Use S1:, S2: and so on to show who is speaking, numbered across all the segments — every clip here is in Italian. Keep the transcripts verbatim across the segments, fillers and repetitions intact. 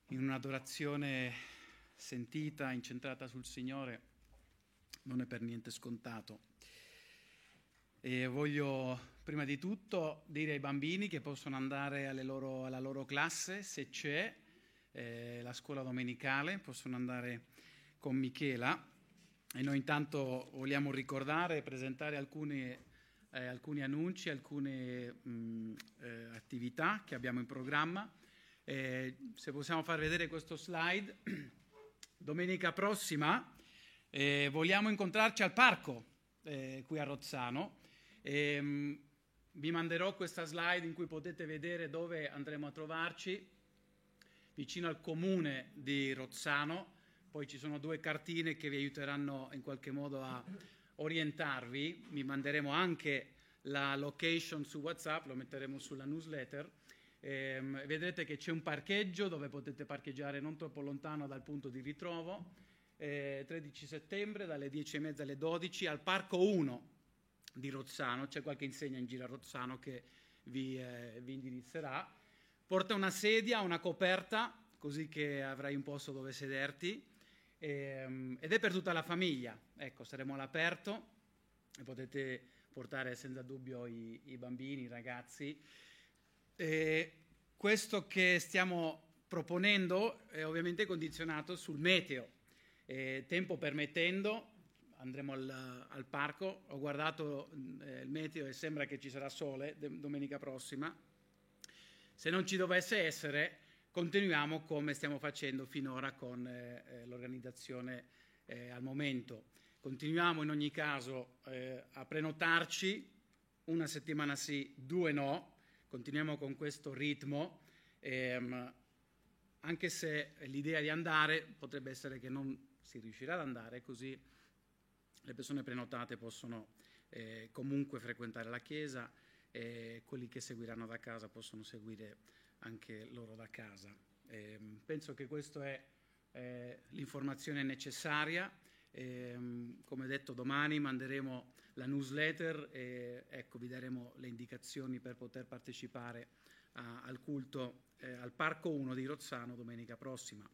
S1: in un'adorazione sentita, incentrata sul Signore, non è per niente scontato. E voglio prima di tutto dire ai bambini che possono andare alle loro, alla loro classe, se c'è eh, la scuola domenicale, possono andare con Michela, e noi intanto vogliamo ricordare e presentare alcuni, eh, alcuni annunci, alcune mh, eh, attività che abbiamo in programma. Eh, se possiamo far vedere questo slide, domenica prossima eh, vogliamo incontrarci al parco eh, qui a Rozzano. E, mh, vi manderò questa slide in cui potete vedere dove andremo a trovarci, vicino al comune di Rozzano. Poi ci sono due cartine che vi aiuteranno in qualche modo a orientarvi. Vi manderemo anche la location su WhatsApp, lo metteremo sulla newsletter. Eh, vedrete che c'è un parcheggio dove potete parcheggiare non troppo lontano dal punto di ritrovo. Eh, tredici settembre dalle dieci e mezza alle dodici al Parco uno di Rozzano. C'è qualche insegna in giro a Rozzano che vi, eh, vi indirizzerà. Porta una sedia, una coperta, così che avrai un posto dove sederti, eh, ed è per tutta la famiglia. Ecco, saremo all'aperto e potete portare senza dubbio i, i bambini, i ragazzi. Eh, questo che stiamo proponendo è ovviamente condizionato sul meteo. Eh, tempo permettendo andremo al, al parco. Ho guardato eh, il meteo e sembra che ci sarà sole de- domenica prossima. Se non ci dovesse essere, continuiamo come stiamo facendo finora con eh, l'organizzazione eh, al momento. Continuiamo in ogni caso eh, a prenotarci, una settimana sì, due no. Continuiamo con questo ritmo, ehm, anche se l'idea di andare potrebbe essere che non si riuscirà ad andare, così le persone prenotate possono eh, comunque frequentare la chiesa e quelli che seguiranno da casa possono seguire anche loro da casa. Eh, penso che questa è eh, l'informazione necessaria. Eh, come detto, domani manderemo la newsletter e ecco, vi daremo le indicazioni per poter partecipare a, al culto eh, al Parco uno di Rozzano domenica prossima.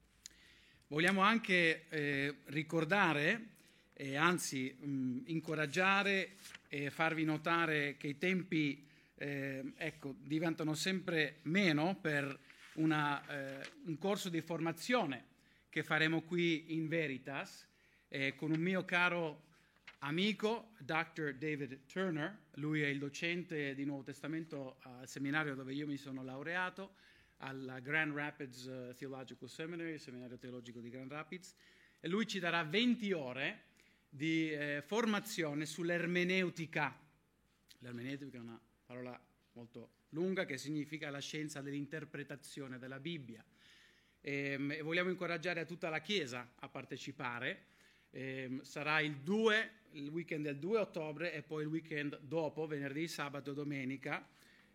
S1: Vogliamo anche eh, ricordare e anzi mh, incoraggiare e farvi notare che i tempi eh, ecco, diventano sempre meno per una, eh, un corso di formazione che faremo qui in Veritas eh, con un mio caro amico, doctor David Turner. Lui è il docente di Nuovo Testamento al seminario dove io mi sono laureato, al Grand Rapids uh, Theological Seminary, il seminario teologico di Grand Rapids, e lui ci darà venti ore di eh, formazione sull'ermeneutica. L'ermeneutica è una parola molto lunga che significa la scienza dell'interpretazione della Bibbia. E, e vogliamo incoraggiare a tutta la Chiesa a partecipare. E, sarà il due, il weekend del due ottobre e poi il weekend dopo, venerdì, sabato e domenica.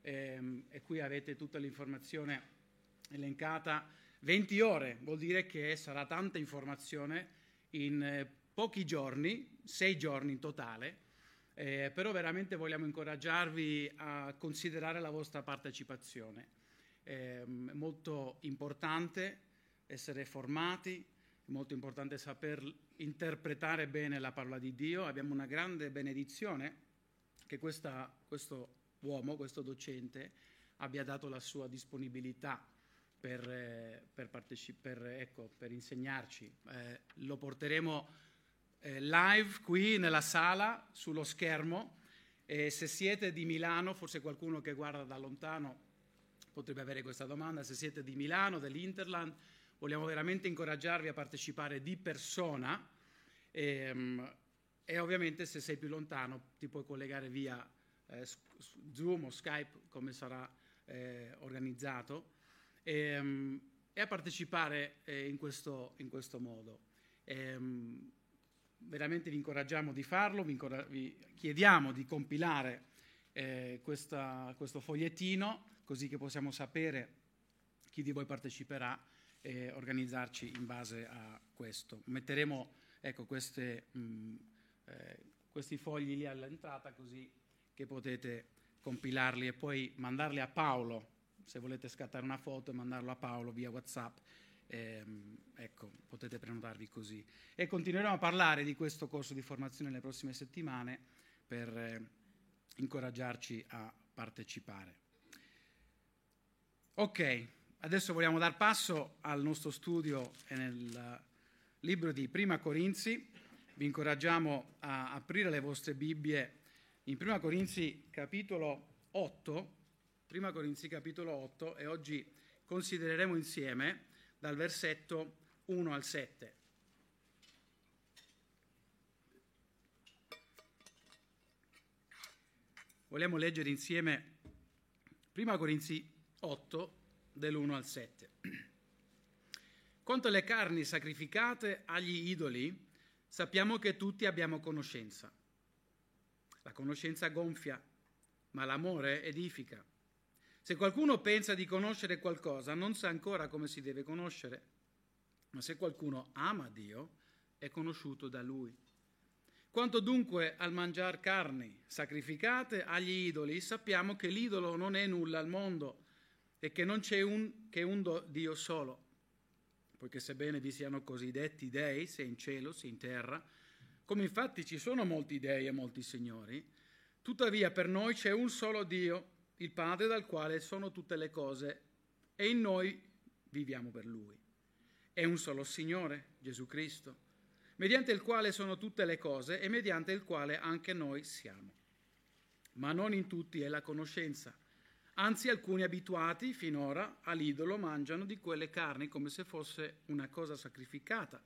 S1: E, e qui avete tutta l'informazione elencata. venti ore vuol dire che sarà tanta informazione in eh, pochi giorni, sei giorni in totale, eh, però veramente vogliamo incoraggiarvi a considerare la vostra partecipazione. Eh, è molto importante essere formati, è molto importante saper interpretare bene la parola di Dio. Abbiamo una grande benedizione che questa, questo uomo, questo docente, abbia dato la sua disponibilità per, eh, per, parteci- per, ecco, per insegnarci. Eh, lo porteremo Eh, live qui nella sala, sullo schermo, e se siete di Milano, forse qualcuno che guarda da lontano potrebbe avere questa domanda, se siete di Milano, dell'Interland, vogliamo veramente incoraggiarvi a partecipare di persona e, e ovviamente se sei più lontano ti puoi collegare via eh, Zoom o Skype, come sarà eh, organizzato, e, e a partecipare eh, in, questo, in questo modo. E, veramente vi incoraggiamo di farlo, vi, incora- vi chiediamo di compilare eh, questa, questo fogliettino così che possiamo sapere chi di voi parteciperà e organizzarci in base a questo. Metteremo ecco, queste, mh, eh, questi fogli lì all'entrata così che potete compilarli e poi mandarli a Paolo se volete scattare una foto e mandarlo a Paolo via WhatsApp, ehm, ecco, potete prenotarvi così. E continueremo a parlare di questo corso di formazione nelle prossime settimane per eh, incoraggiarci a partecipare. Ok, adesso vogliamo dar passo al nostro studio nel libro di Prima Corinzi. Vi incoraggiamo a aprire le vostre Bibbie in Prima Corinzi capitolo otto, Prima Corinzi capitolo otto, e oggi considereremo insieme dal versetto uno al sette. Vogliamo leggere insieme Prima Corinzi otto, dell'uno al sette. Quanto alle carni sacrificate agli idoli, sappiamo che tutti abbiamo conoscenza. La conoscenza gonfia, ma l'amore edifica. Se qualcuno pensa di conoscere qualcosa, non sa ancora come si deve conoscere. Ma se qualcuno ama Dio, è conosciuto da Lui. Quanto dunque al mangiar carni sacrificate agli idoli, sappiamo che l'idolo non è nulla al mondo e che non c'è un, che un Dio solo. Poiché sebbene vi siano cosiddetti dei, sia in cielo sia in terra, come infatti ci sono molti dei e molti signori, tuttavia per noi c'è un solo Dio, il Padre, dal quale sono tutte le cose, e in noi viviamo per Lui. È un solo Signore, Gesù Cristo, mediante il quale sono tutte le cose e mediante il quale anche noi siamo. Ma non in tutti è la conoscenza. Anzi, alcuni abituati finora all'idolo mangiano di quelle carni come se fosse una cosa sacrificata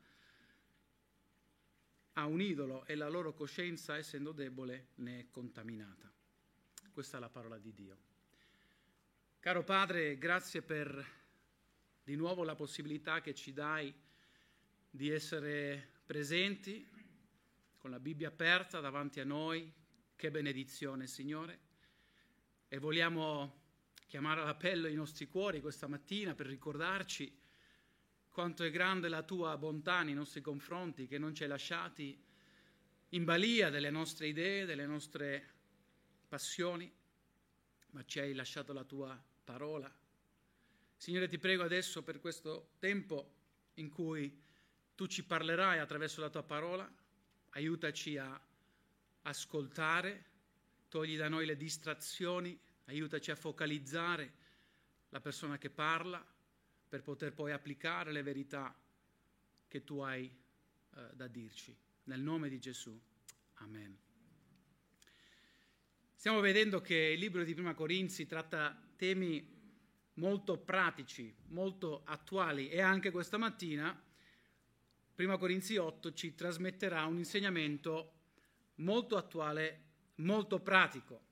S1: a un idolo, e la loro coscienza, essendo debole, ne è contaminata. Questa è la parola di Dio. Caro Padre, grazie per di nuovo la possibilità che ci dai di essere presenti con la Bibbia aperta davanti a noi. Che benedizione, Signore. E vogliamo chiamare all'appello i nostri cuori questa mattina per ricordarci quanto è grande la tua bontà nei nostri confronti, che non ci hai lasciati in balia delle nostre idee, delle nostre passioni, ma ci hai lasciato la tua parola. Signore, ti prego adesso per questo tempo in cui tu ci parlerai attraverso la tua parola, aiutaci a ascoltare, togli da noi le distrazioni, aiutaci a focalizzare la persona che parla per poter poi applicare le verità che tu hai eh, da dirci. Nel nome di Gesù. Amen. Stiamo vedendo che il libro di Prima Corinzi tratta temi molto pratici, molto attuali, e anche questa mattina Prima Corinzi otto ci trasmetterà un insegnamento molto attuale, molto pratico.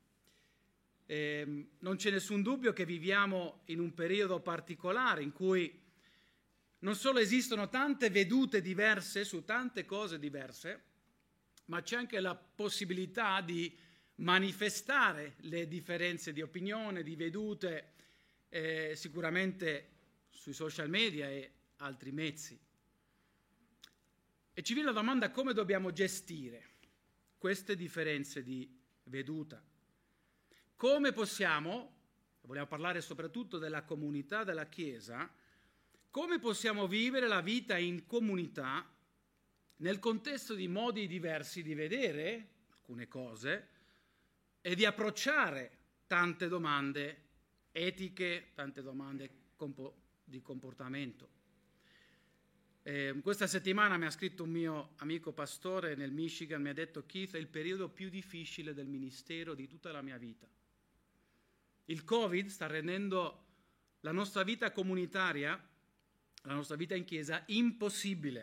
S1: Eh, non c'è nessun dubbio che viviamo in un periodo particolare in cui non solo esistono tante vedute diverse su tante cose diverse, ma c'è anche la possibilità di manifestare le differenze di opinione, di vedute, eh, sicuramente sui social media e altri mezzi. E ci viene la domanda: come dobbiamo gestire queste differenze di veduta? Come possiamo, vogliamo parlare soprattutto della comunità della Chiesa, come possiamo vivere la vita in comunità nel contesto di modi diversi di vedere alcune cose e di approcciare tante domande etiche, tante domande di comportamento. Eh, questa settimana mi ha scritto un mio amico pastore nel Michigan, mi ha detto: Keith, è il periodo più difficile del ministero di tutta la mia vita. Il Covid sta rendendo la nostra vita comunitaria, la nostra vita in chiesa, impossibile.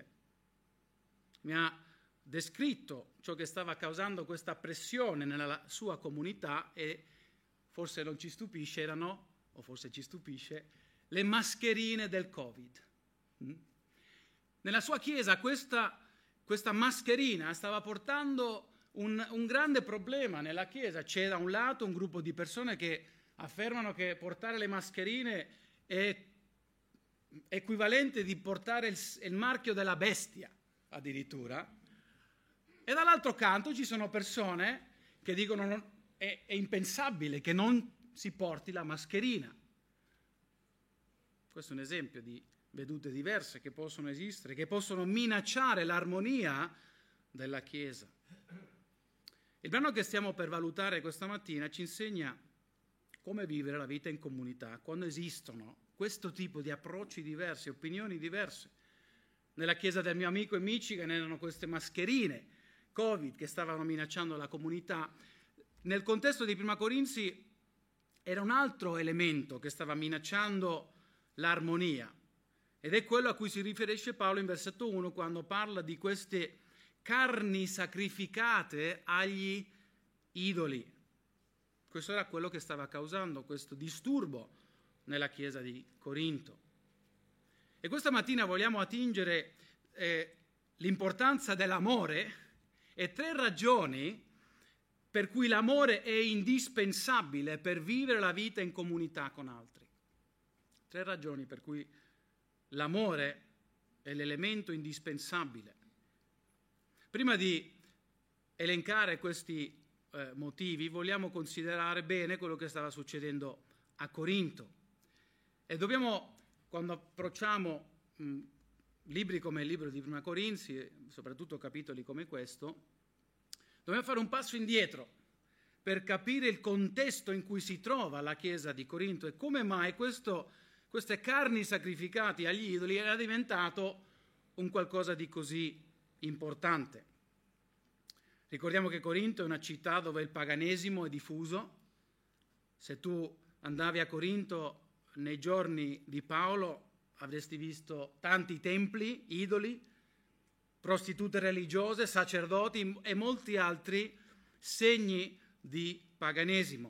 S1: Mi ha descritto ciò che stava causando questa pressione nella sua comunità, e forse non ci stupisce, erano, o forse ci stupisce, le mascherine del Covid. Mm? Nella sua chiesa questa, questa mascherina stava portando un, un grande problema nella chiesa. C'è da un lato un gruppo di persone che affermano che portare le mascherine è equivalente di portare il, il marchio della bestia, addirittura, e dall'altro canto ci sono persone che dicono che è, è impensabile che non si porti la mascherina. Questo è un esempio di vedute diverse che possono esistere, che possono minacciare l'armonia della Chiesa. Il brano che stiamo per valutare questa mattina ci insegna come vivere la vita in comunità quando esistono questo tipo di approcci diversi, opinioni diverse. Nella chiesa del mio amico in Michigan erano queste mascherine Covid che stavano minacciando la comunità. Nel contesto di Prima Corinzi era un altro elemento che stava minacciando l'armonia, ed è quello a cui si riferisce Paolo in versetto uno quando parla di queste carni sacrificate agli idoli. Questo era quello che stava causando questo disturbo nella chiesa di Corinto. E questa mattina vogliamo attingere eh, l'importanza dell'amore e tre ragioni per cui l'amore è indispensabile per vivere la vita in comunità con altri. Tre ragioni per cui l'amore è l'elemento indispensabile. Prima di elencare questi eh, motivi, vogliamo considerare bene quello che stava succedendo a Corinto. E dobbiamo, quando approcciamo mh, libri come il libro di Prima Corinzi, soprattutto capitoli come questo, dobbiamo fare un passo indietro per capire il contesto in cui si trova la chiesa di Corinto e come mai questo, queste carni sacrificate agli idoli era diventato un qualcosa di così importante. Ricordiamo che Corinto è una città dove il paganesimo è diffuso. Se tu andavi a Corinto nei giorni di Paolo avresti visto tanti templi, idoli, prostitute religiose, sacerdoti e molti altri segni di paganesimo.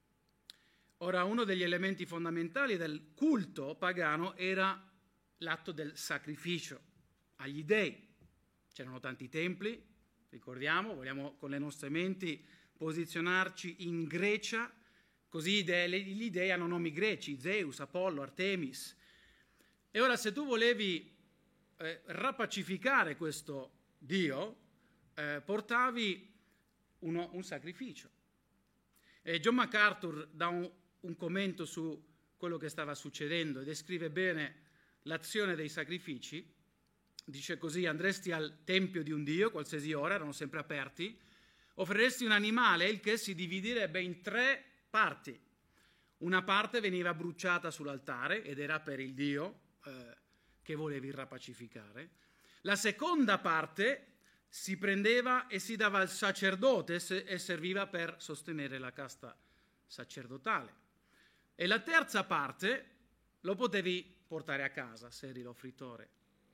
S1: Ora, uno degli elementi fondamentali del culto pagano era l'atto del sacrificio agli dei. C'erano tanti templi, ricordiamo, vogliamo con le nostre menti posizionarci in Grecia, così gli dei hanno nomi greci, Zeus, Apollo, Artemis. E ora se tu volevi eh, rapacificare questo Dio, eh, portavi uno, un sacrificio. E John MacArthur dà un, un commento su quello che stava succedendo e descrive bene l'azione dei sacrifici. Dice così: andresti al tempio di un dio, qualsiasi ora, erano sempre aperti, offriresti un animale, il che si dividerebbe in tre parti. Una parte veniva bruciata sull'altare ed era per il dio eh, che volevi rapacificare. La seconda parte si prendeva e si dava al sacerdote e serviva per sostenere la casta sacerdotale. E la terza parte lo potevi portare a casa se eri l'offritore.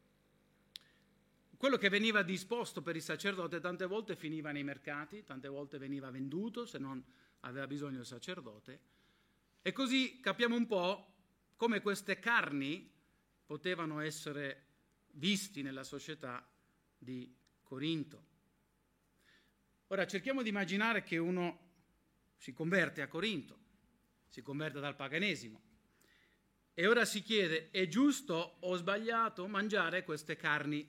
S1: Quello che veniva disposto per il sacerdote tante volte finiva nei mercati, tante volte veniva venduto se non aveva bisogno il sacerdote. E così capiamo un po' come queste carni potevano essere visti nella società di Corinto. Ora cerchiamo di immaginare che uno si converte a Corinto, si converte dal paganesimo e ora si chiede: è giusto o sbagliato mangiare queste carni?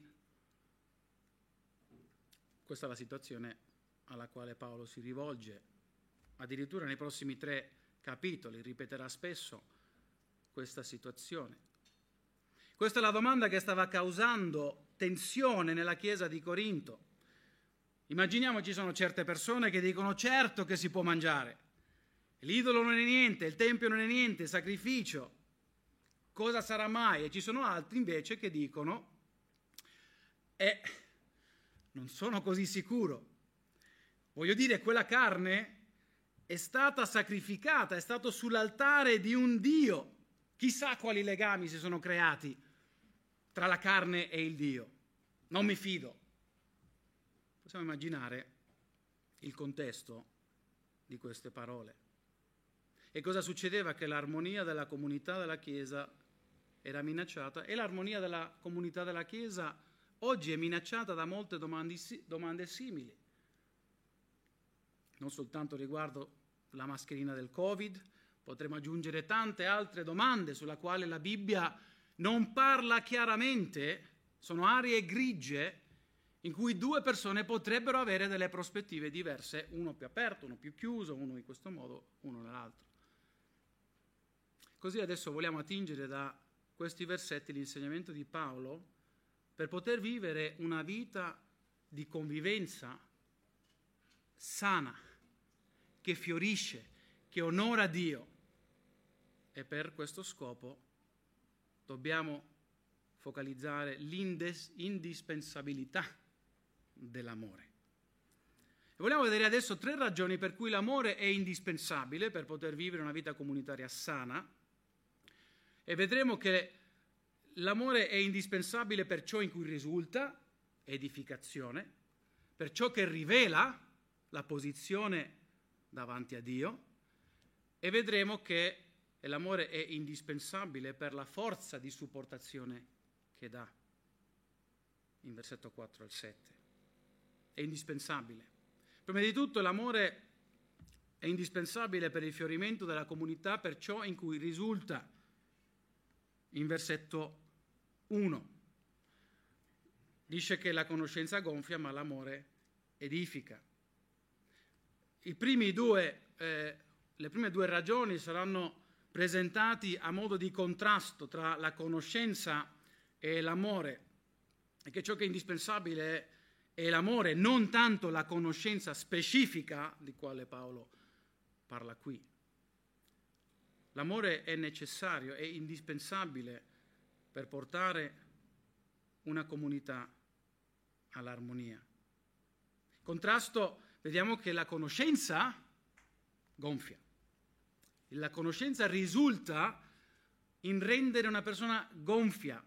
S1: Questa è la situazione alla quale Paolo si rivolge. Addirittura nei prossimi tre capitoli ripeterà spesso questa situazione. Questa è la domanda che stava causando tensione nella chiesa di Corinto. Immaginiamo ci sono certe persone che dicono: certo che si può mangiare, l'idolo non è niente, il tempio non è niente, il sacrificio, cosa sarà mai? E ci sono altri invece che dicono: eh, non sono così sicuro. Voglio dire, quella carne è stata sacrificata, è stato sull'altare di un Dio. Chissà quali legami si sono creati tra la carne e il Dio. Non mi fido. Possiamo immaginare il contesto di queste parole. E cosa succedeva? Che l'armonia della comunità della Chiesa era minacciata, e l'armonia della comunità della Chiesa oggi è minacciata da molte domande, domande simili. Non soltanto riguardo la mascherina del Covid, potremmo aggiungere tante altre domande sulla quale la Bibbia non parla chiaramente, sono aree grigie in cui due persone potrebbero avere delle prospettive diverse, uno più aperto, uno più chiuso, uno in questo modo, uno nell'altro. Così adesso vogliamo attingere da questi versetti, l'insegnamento di Paolo, per poter vivere una vita di convivenza sana, che fiorisce, che onora Dio. E per questo scopo dobbiamo focalizzare l'indispensabilità dell'amore. E vogliamo vedere adesso tre ragioni per cui l'amore è indispensabile per poter vivere una vita comunitaria sana, e vedremo che l'amore è indispensabile per ciò in cui risulta edificazione, per ciò che rivela la posizione davanti a Dio, e vedremo che l'amore è indispensabile per la forza di supportazione che dà, in versetto quattro al sette. È indispensabile. Prima di tutto l'amore è indispensabile per il fiorimento della comunità, per ciò in cui risulta, in versetto uno. Dice che la conoscenza gonfia, ma l'amore edifica. I primi due, eh, le prime due ragioni saranno presentati a modo di contrasto tra la conoscenza e l'amore, e che ciò che è indispensabile è, è l'amore, non tanto la conoscenza specifica di quale Paolo parla qui. L'amore è necessario, è indispensabile per portare una comunità all'armonia. In contrasto, vediamo che la conoscenza gonfia. La conoscenza risulta in rendere una persona gonfia.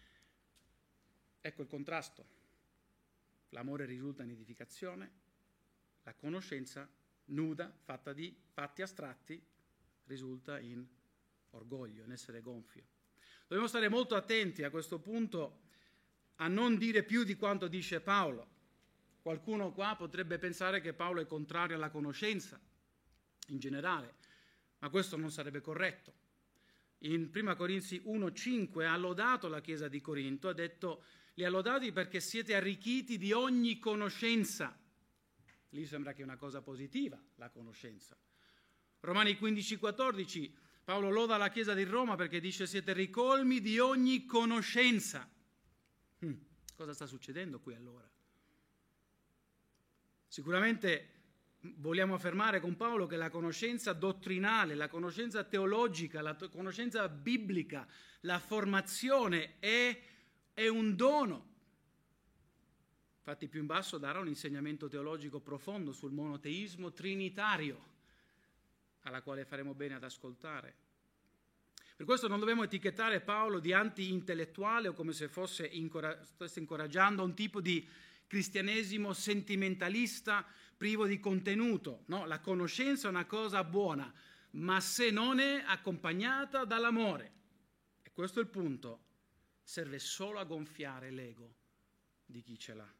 S1: Ecco il contrasto. L'amore risulta in edificazione, la conoscenza nuda, fatta di fatti astratti, risulta in orgoglio, in essere gonfio. Dobbiamo stare molto attenti a questo punto a non dire più di quanto dice Paolo. Qualcuno qua potrebbe pensare che Paolo è contrario alla conoscenza in generale, ma questo non sarebbe corretto. In prima Corinzi uno cinque ha lodato la chiesa di Corinto, ha detto: li ha lodati perché siete arricchiti di ogni conoscenza. Lì sembra che è una cosa positiva, la conoscenza. Romani quindici quattordici, Paolo loda la chiesa di Roma perché dice: siete ricolmi di ogni conoscenza. Hmm, cosa sta succedendo qui allora? Sicuramente vogliamo affermare con Paolo che la conoscenza dottrinale, la conoscenza teologica, la to- conoscenza biblica, la formazione è, è un dono. Infatti più in basso darà un insegnamento teologico profondo sul monoteismo trinitario, alla quale faremo bene ad ascoltare. Per questo non dobbiamo etichettare Paolo di anti-intellettuale o come se fosse incora- stesse incoraggiando un tipo di cristianesimo sentimentalista privo di contenuto. No, la conoscenza è una cosa buona, ma se non è accompagnata dall'amore, e questo è il punto, serve solo a gonfiare l'ego di chi ce l'ha.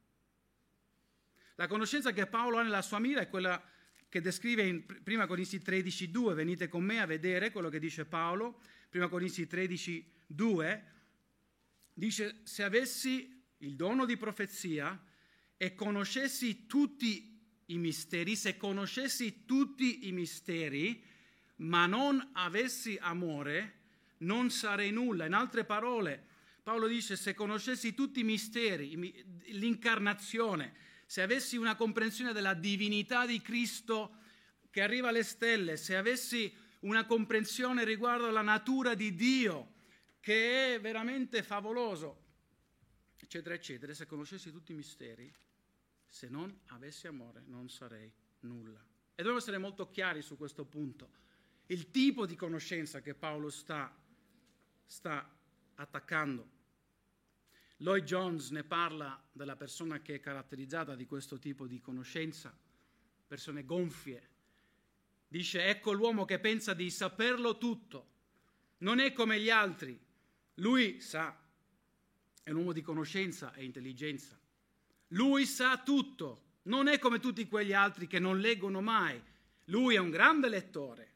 S1: La conoscenza che Paolo ha nella sua mira è quella che descrive in prima Corinzi tredici due. Venite con me a vedere quello che dice Paolo. prima Corinzi tredici due dice: se avessi il dono di profezia e conoscessi tutti i misteri, se conoscessi tutti i misteri, ma non avessi amore, non sarei nulla. In altre parole, Paolo dice: se conoscessi tutti i misteri, l'incarnazione, se avessi una comprensione della divinità di Cristo che arriva alle stelle, se avessi una comprensione riguardo alla natura di Dio, che è veramente favoloso, eccetera, eccetera, se conoscessi tutti i misteri, se non avessi amore non sarei nulla. E dobbiamo essere molto chiari su questo punto. Il tipo di conoscenza che Paolo sta, sta attaccando. Lloyd Jones ne parla della persona che è caratterizzata di questo tipo di conoscenza, persone gonfie. Dice: ecco l'uomo che pensa di saperlo tutto, non è come gli altri, lui sa, è un uomo di conoscenza e intelligenza. Lui sa tutto, non è come tutti quegli altri che non leggono mai. Lui è un grande lettore.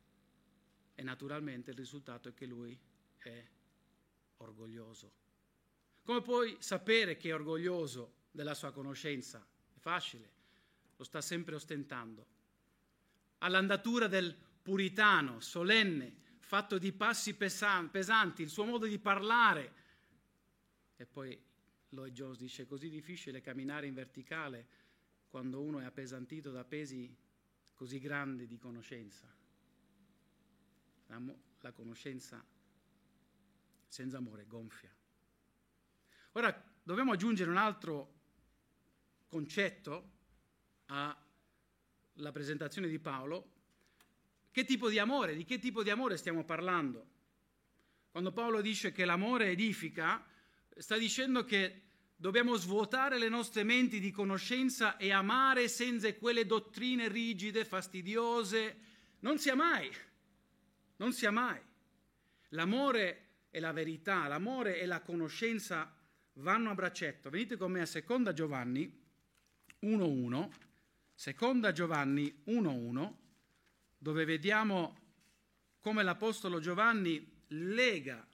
S1: E naturalmente il risultato è che lui è orgoglioso. Come puoi sapere che è orgoglioso della sua conoscenza? È facile, lo sta sempre ostentando. All'andatura del puritano, solenne, fatto di passi pesanti, il suo modo di parlare. E poi Lloyd Jones dice: è così difficile camminare in verticale quando uno è appesantito da pesi così grandi di conoscenza. La, la conoscenza senza amore gonfia. Ora dobbiamo aggiungere un altro concetto alla presentazione di Paolo. Che tipo di amore? Di che tipo di amore stiamo parlando? Quando Paolo dice che l'amore edifica, sta dicendo che dobbiamo svuotare le nostre menti di conoscenza e amare senza quelle dottrine rigide, fastidiose. Non sia mai, non sia mai. L'amore e la verità, l'amore e la conoscenza vanno a braccetto. Venite con me a Seconda Giovanni uno uno, Seconda Giovanni uno uno, dove vediamo come l'Apostolo Giovanni lega,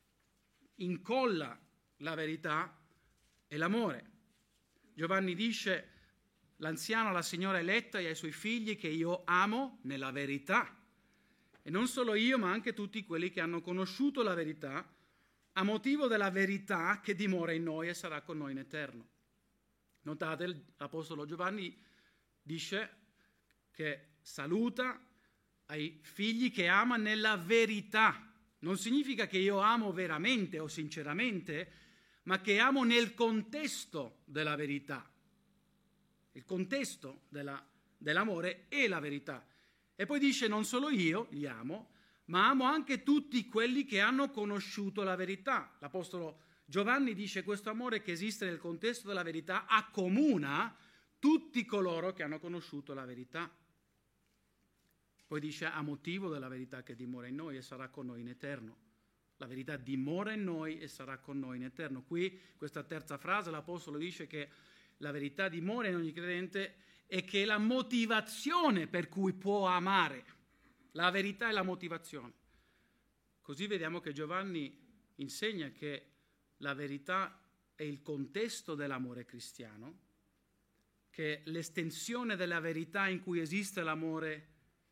S1: incolla la verità e l'amore. Giovanni dice: l'anziano alla signora eletta e ai suoi figli che io amo nella verità. E non solo io, ma anche tutti quelli che hanno conosciuto la verità, a motivo della verità che dimora in noi e sarà con noi in eterno. Notate, l'Apostolo Giovanni dice che saluta ai figli che ama nella verità. Non significa che io amo veramente o sinceramente, ma che amo nel contesto della verità. Il contesto della, dell'amore è la verità. E poi dice: non solo io li amo, ma amo anche tutti quelli che hanno conosciuto la verità. L'Apostolo Giovanni dice: questo amore che esiste nel contesto della verità accomuna tutti coloro che hanno conosciuto la verità. Poi dice: a motivo della verità che dimora in noi e sarà con noi in eterno. La verità dimora in noi e sarà con noi in eterno. Qui, questa terza frase, l'Apostolo dice che la verità dimora in ogni credente e che è la motivazione per cui può amare. La verità è la motivazione. Così vediamo che Giovanni insegna che la verità è il contesto dell'amore cristiano, che l'estensione della verità in cui esiste l'amore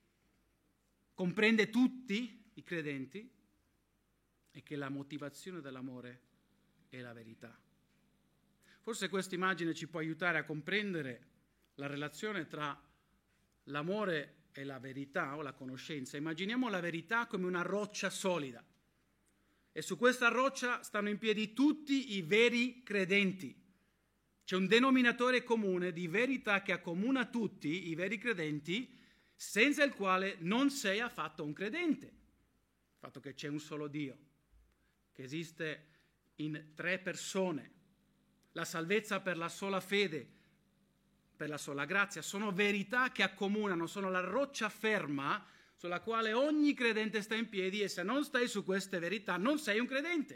S1: comprende tutti i credenti e che la motivazione dell'amore è la verità. Forse questa immagine ci può aiutare a comprendere la relazione tra l'amore e la verità o la conoscenza. Immaginiamo la verità come una roccia solida e su questa roccia stanno in piedi tutti i veri credenti. C'è un denominatore comune di verità che accomuna tutti i veri credenti, senza il quale non sei affatto un credente. Il fatto che c'è un solo Dio, che esiste in tre persone, la salvezza per la sola fede, per la sola grazia, sono verità che accomunano, sono la roccia ferma sulla quale ogni credente sta in piedi, e se non stai su queste verità non sei un credente.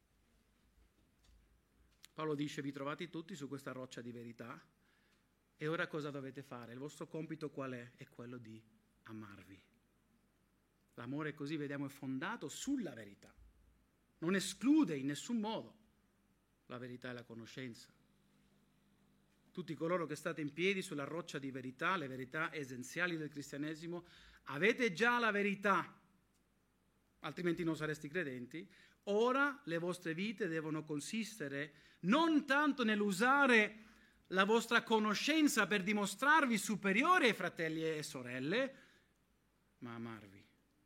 S1: Paolo dice: vi trovate tutti su questa roccia di verità e ora cosa dovete fare? Il vostro compito qual è? È quello di amarvi. L'amore, così vediamo, è fondato sulla verità, non esclude in nessun modo la verità e la conoscenza. Tutti coloro che state in piedi sulla roccia di verità, le verità essenziali del cristianesimo, avete già la verità, altrimenti non sareste credenti. Ora le vostre vite devono consistere non tanto nell'usare la vostra conoscenza per dimostrarvi superiori ai fratelli e sorelle, ma amarvi.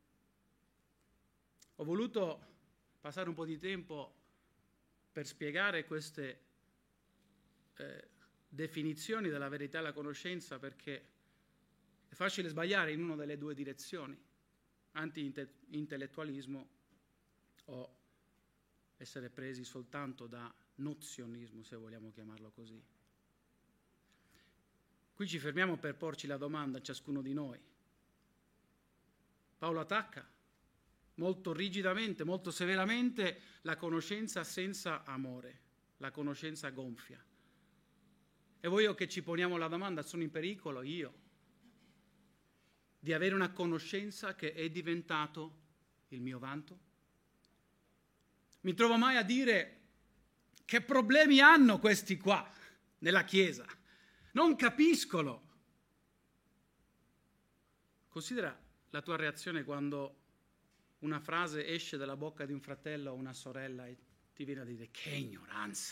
S1: Ho voluto passare un po' di tempo per spiegare queste eh, definizioni della verità e la conoscenza, perché è facile sbagliare in una delle due direzioni, anti-intellettualismo o essere presi soltanto da nozionismo, se vogliamo chiamarlo così. Qui ci fermiamo per porci la domanda a ciascuno di noi. Paolo attacca molto rigidamente, molto severamente la conoscenza senza amore, la conoscenza gonfia. E voglio che ci poniamo la domanda: sono in pericolo io di avere una conoscenza che è diventato il mio vanto? Mi trovo mai a dire: che problemi hanno questi qua nella Chiesa? Non capiscono. Considera la tua reazione quando una frase esce dalla bocca di un fratello o una sorella e ti viene a dire che ignoranza.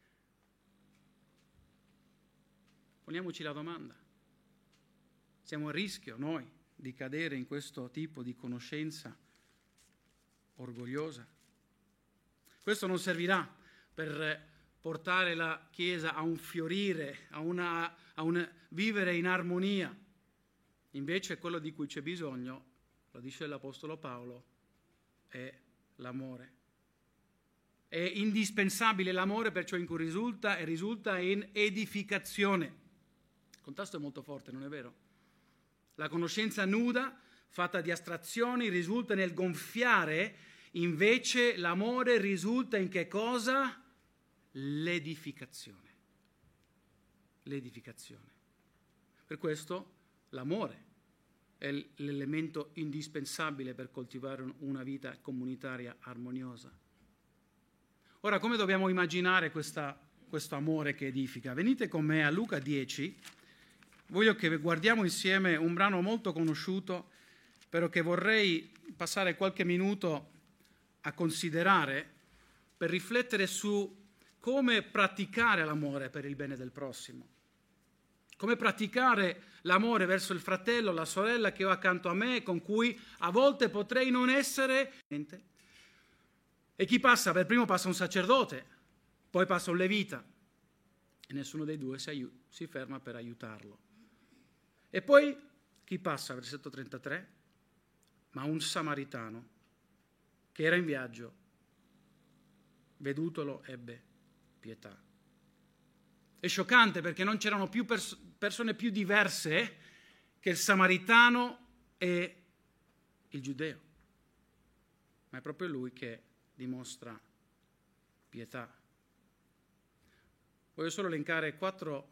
S1: Poniamoci la domanda. Siamo a rischio noi di cadere in questo tipo di conoscenza orgogliosa? Questo non servirà per portare la Chiesa a un fiorire, a, una, a un vivere in armonia. Invece quello di cui c'è bisogno, lo dice l'Apostolo Paolo, è l'amore. È indispensabile l'amore per ciò in cui risulta e risulta in edificazione. Il contesto è molto forte, non è vero? La conoscenza nuda, fatta di astrazioni, risulta nel gonfiare, invece l'amore risulta in che cosa? L'edificazione. L'edificazione. Per questo l'amore è l'elemento indispensabile per coltivare una vita comunitaria armoniosa. Ora, come dobbiamo immaginare questa, questo amore che edifica? Venite con me a Luca dieci. Voglio che guardiamo insieme un brano molto conosciuto, però che vorrei passare qualche minuto a considerare per riflettere su come praticare l'amore per il bene del prossimo. Come praticare l'amore verso il fratello, la sorella che ho accanto a me, con cui a volte potrei non essere. E chi passa? Per primo passa un sacerdote, poi passa un levita, e nessuno dei due si, aiut- si ferma per aiutarlo. E poi chi passa? Versetto trentatré. Ma un samaritano che era in viaggio, vedutolo, ebbe pietà. È scioccante perché non c'erano più pers- persone più diverse che il samaritano e il giudeo, ma è proprio lui che dimostra pietà. Voglio solo elencare quattro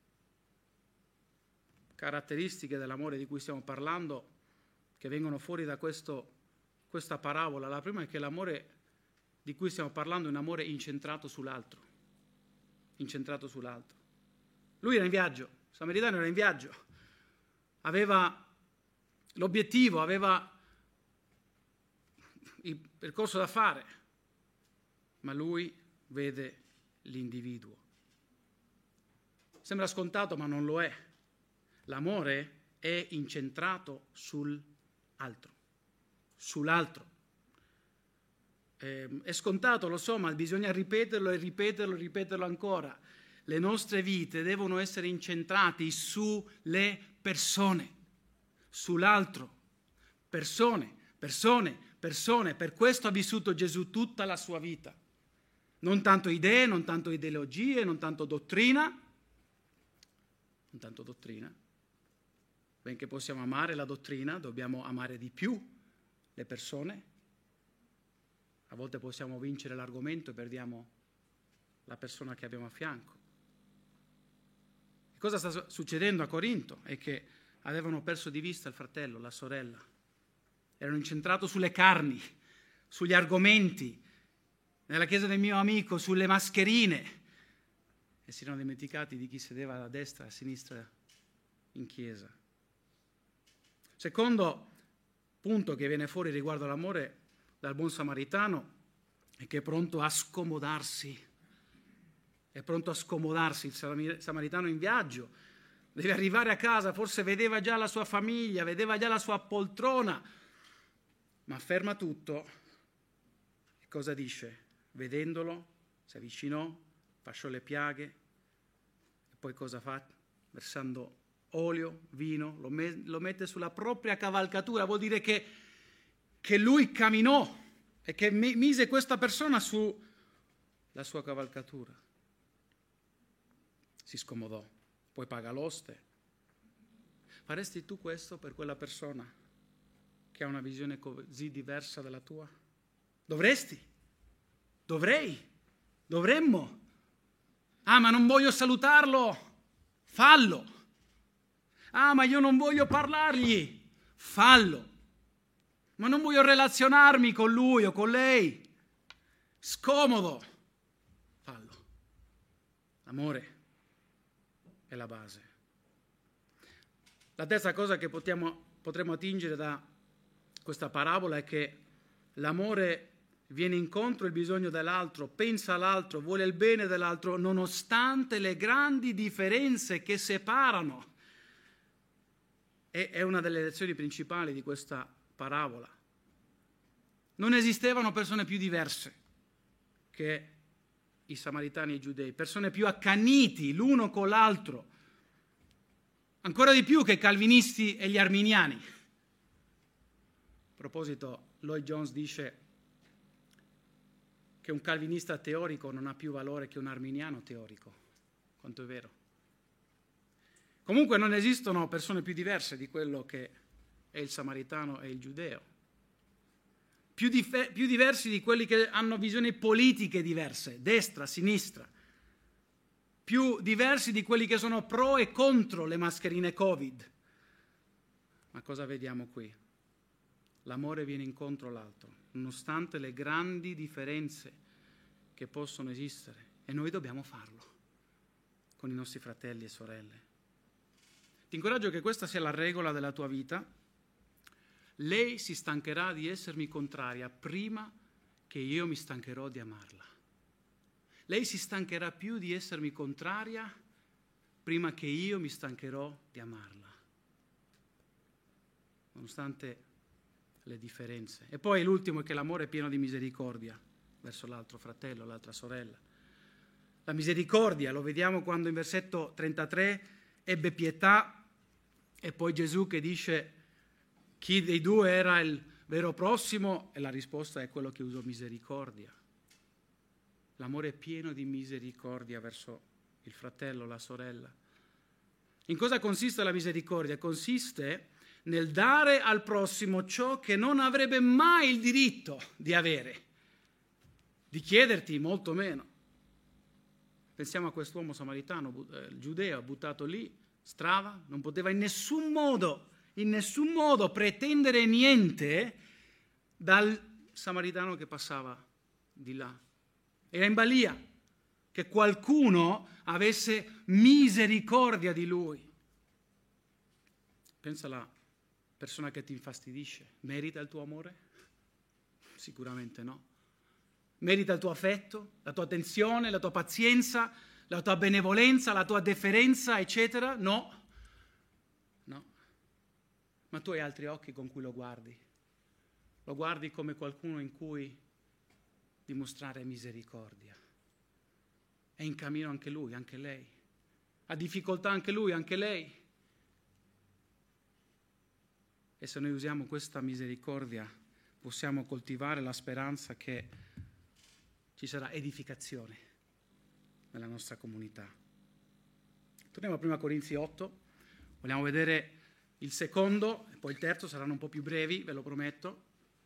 S1: caratteristiche dell'amore di cui stiamo parlando che vengono fuori da questo, questa parabola. La prima è che l'amore di cui stiamo parlando è un amore incentrato sull'altro. Incentrato sull'altro. Lui era in viaggio, il samaritano era in viaggio, aveva l'obiettivo, aveva il percorso da fare, ma lui vede l'individuo. Sembra scontato, ma non lo è. L'amore è incentrato sull'altro, sull'altro. Eh, è scontato, lo so, ma bisogna ripeterlo e ripeterlo e ripeterlo ancora. Le nostre vite devono essere incentrate sulle persone, sull'altro. Persone, persone, persone. Per questo ha vissuto Gesù tutta la sua vita. Non tanto idee, non tanto ideologie, non tanto dottrina, non tanto dottrina. Benché possiamo amare la dottrina, dobbiamo amare di più le persone. A volte possiamo vincere l'argomento e perdiamo la persona che abbiamo a fianco. E cosa sta succedendo a Corinto? È che avevano perso di vista il fratello, la sorella. Erano incentrati sulle carni, sugli argomenti, nella chiesa del mio amico, sulle mascherine. E si erano dimenticati di chi sedeva a destra e a sinistra in chiesa. Secondo punto che viene fuori riguardo all'amore dal buon samaritano è che è pronto a scomodarsi, è pronto a scomodarsi. Il samaritano in viaggio deve arrivare a casa, forse vedeva già la sua famiglia, vedeva già la sua poltrona, ma ferma tutto e cosa dice? Vedendolo si avvicinò, fasciò le piaghe e poi cosa fa? Versando olio, vino, lo, me- lo mette sulla propria cavalcatura, vuol dire che che lui camminò e che mise questa persona sulla sua cavalcatura. Si scomodò, poi paga l'oste. Faresti tu questo per quella persona che ha una visione così diversa dalla tua? Dovresti? Dovrei? Dovremmo? Ah, ma non voglio salutarlo? Fallo! Ah, ma io non voglio parlargli? Fallo! Ma non voglio relazionarmi con lui o con lei. Scomodo. Fallo. L'amore è la base. La terza cosa che potremmo, potremmo attingere da questa parabola è che L'amore viene incontro al bisogno dell'altro, pensa all'altro, vuole il bene dell'altro, nonostante le grandi differenze che separano. E è una delle lezioni principali di questa parabola. Non esistevano persone più diverse che i samaritani e i giudei, persone più accaniti l'uno con l'altro, ancora di più che i calvinisti e gli arminiani. A proposito, Lloyd Jones dice che un calvinista teorico non ha più valore che un arminiano teorico. Quanto è vero. Comunque non esistono persone più diverse di quello che è il samaritano e il giudeo. Più, dif- più diversi di quelli che hanno visioni politiche diverse, destra, sinistra. Più diversi di quelli che sono pro e contro le mascherine Covid. Ma cosa vediamo qui? L'amore viene incontro all'altro, nonostante le grandi differenze che possono esistere. E noi dobbiamo farlo con i nostri fratelli e sorelle. Ti incoraggio che questa sia la regola della tua vita. Lei si stancherà di essermi contraria prima che io mi stancherò di amarla. Lei si stancherà più di essermi contraria prima che io mi stancherò di amarla, nonostante le differenze. E poi l'ultimo è che l'amore è pieno di misericordia verso l'altro fratello, l'altra sorella. La misericordia, lo vediamo quando in versetto trentatré ebbe pietà, e poi Gesù che dice chi dei due era il vero prossimo, e la risposta è quello che usò misericordia. L'amore è pieno di misericordia verso il fratello, la sorella. In cosa consiste la misericordia? Consiste nel dare al prossimo ciò che non avrebbe mai il diritto di avere, di chiederti molto meno. Pensiamo a quest'uomo samaritano, eh, giudeo, buttato lì, strada, non poteva in nessun modo, in nessun modo pretendere niente dal samaritano che passava di là. Era in balia, che qualcuno avesse misericordia di lui. Pensa alla persona che ti infastidisce. Merita il tuo amore? Sicuramente no. Merita il tuo affetto, la tua attenzione, la tua pazienza, la tua benevolenza, la tua deferenza, eccetera? No. No. Ma tu hai altri occhi con cui lo guardi. Lo guardi come qualcuno in cui dimostrare misericordia. È in cammino anche lui, anche lei. Ha difficoltà anche lui, anche lei. E se noi usiamo questa misericordia, possiamo coltivare la speranza che ci sarà edificazione nella nostra comunità. Torniamo a prima Corinzi otto, vogliamo vedere il secondo e poi il terzo, saranno un po' più brevi, ve lo prometto.